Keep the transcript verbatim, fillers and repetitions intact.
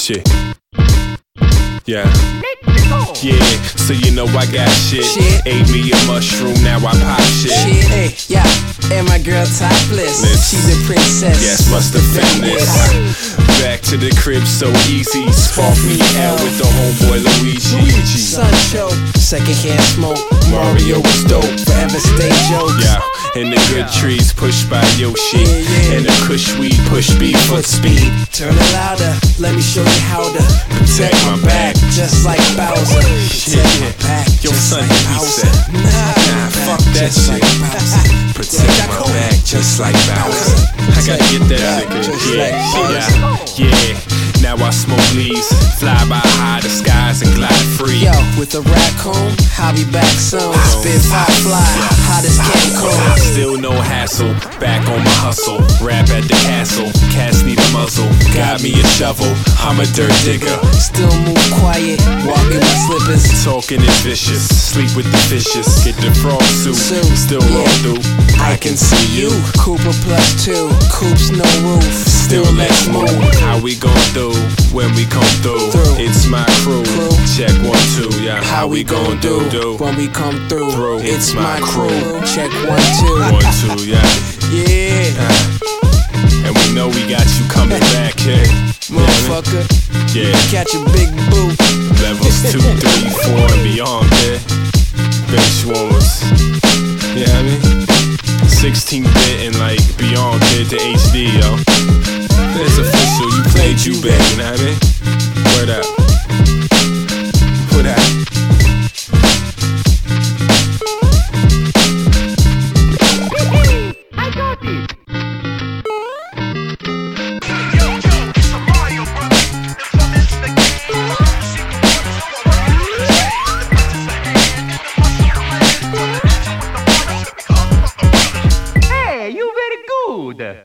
Shit. Yeah. Yeah, so you know I got shit. Shit. Ate me a mushroom, now I pop shit. Shit, hey, yeah, and my girl topless. Liz. She's a princess. Yes, must have been this. Back to the crib so easy. Spark me out with the homeboy Luigi. Luigi. Sun show, secondhand smoke. Mario was dope, forever stay jokes. Yeah, and the good trees pushed by Yoshi. Yeah, yeah. And the kush weed push me foot speed. Turn it louder, let me show you how to Protect my back. just like Bowser. Protect Yeah. my back, Yo, just son, like he Bowser. said, Nah, nah, fuck that just shit. like Bowser. Protect my back just like Bowser. I gotta get that nigga. Just Yeah, like yeah, yeah. Now I smoke leaves, fly by high the skies and glide free. Yo, with a raccoon, I'll be back soon. Spit hot fly, hot as Cancun. Still no hassle, back on my hustle. Rap at the castle, cats need a muzzle. Got me a shovel, I'm a dirt digger. Still move quiet, walk in my slippers. Talking is vicious, sleep with the fishes. Get the frog suit, Suit, still yeah. roll through. I can see you, Cooper plus two, coops no roof. still let's move. How we gon' do when we come through? Through. It's my crew, Crew. check one, two, yeah. How we gon' do, do? when we come through? Through. It's It's my my crew. crew. Check one, two. One, two, yeah. Yeah, And we know we got you coming back, yeah. motherfucker, Yeah, catch a big boot. levels two, three, four, and beyond, yeah. Bench warmers, yeah, I mean, sixteen bit and like beyond, kid to H D, yo. It's official, you played you back, you know what I mean?